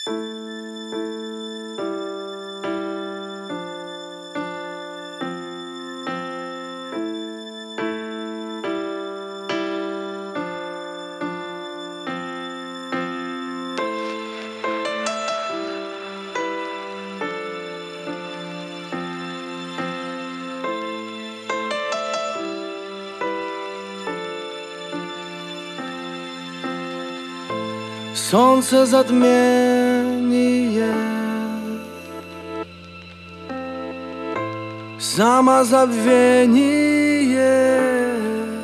Солнце затмение, самозабвение,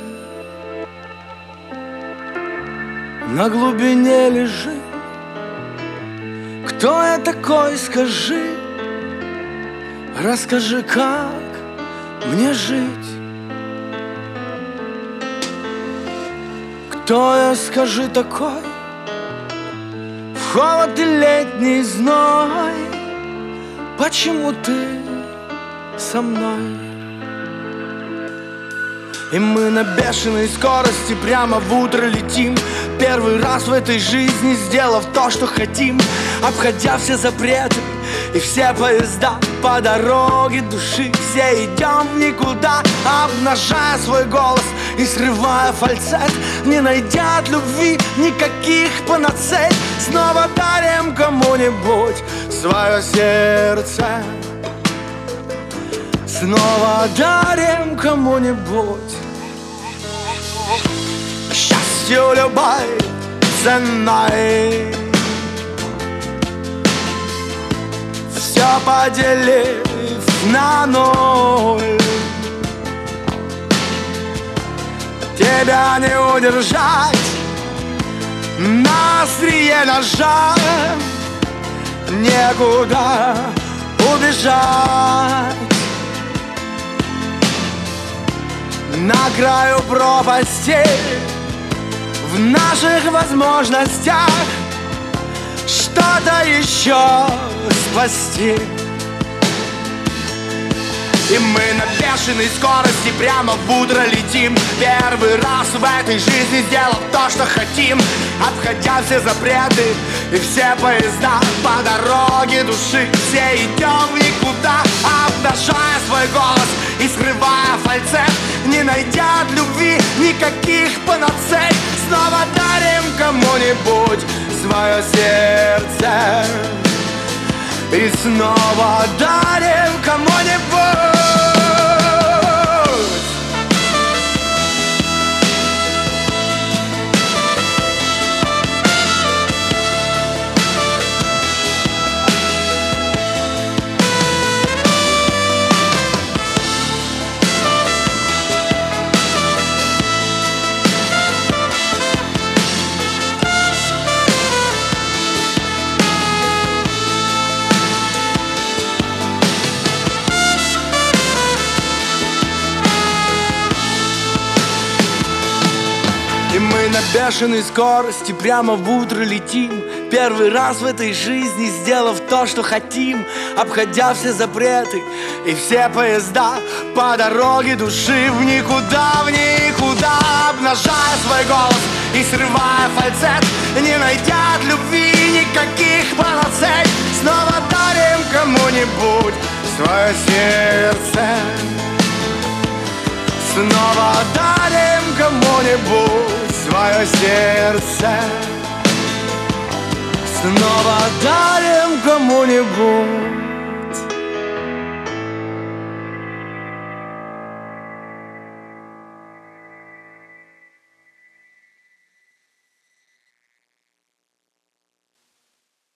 на глубине лежит. Кто я такой, скажи, расскажи, как мне жить. Кто я, скажи, такой, в холод и летний зной, почему ты со мной? И мы на бешеной скорости прямо в утро летим, первый раз в этой жизни сделав то, что хотим, обходя все запреты и все поезда по дороге души. Все идем в никуда, обнажая свой голос и срывая фальцет, не найдя от любви никаких панацей. Снова дарим кому-нибудь свое сердце, снова дарим кому-нибудь счастью любой ценой. Все поделив на ноль, тебя не удержать на острие ножа, некуда убежать. На краю пропасти в наших возможностях что-то еще спасти. И мы на бешеной скорости прямо в утро летим, первый раз в этой жизни сделав то, что хотим, обходя все запреты и все поезда по дороге души. Все идем в никуда, обнажая свой голос и скрывая фальцет, не найдя от любви никаких панацей. Снова дарим кому-нибудь свое сердце и снова дарим кому-нибудь. Мы на бешеной скорости прямо в утро летим, первый раз в этой жизни сделав то, что хотим, обходя все запреты и все поезда по дороге души. В никуда, обнажая свой голос и срывая фальцет, не найдя от любви никаких панацей. Снова дарим кому-нибудь свое сердце, снова дарим кому-нибудь свое сердце, снова дарим кому-нибудь.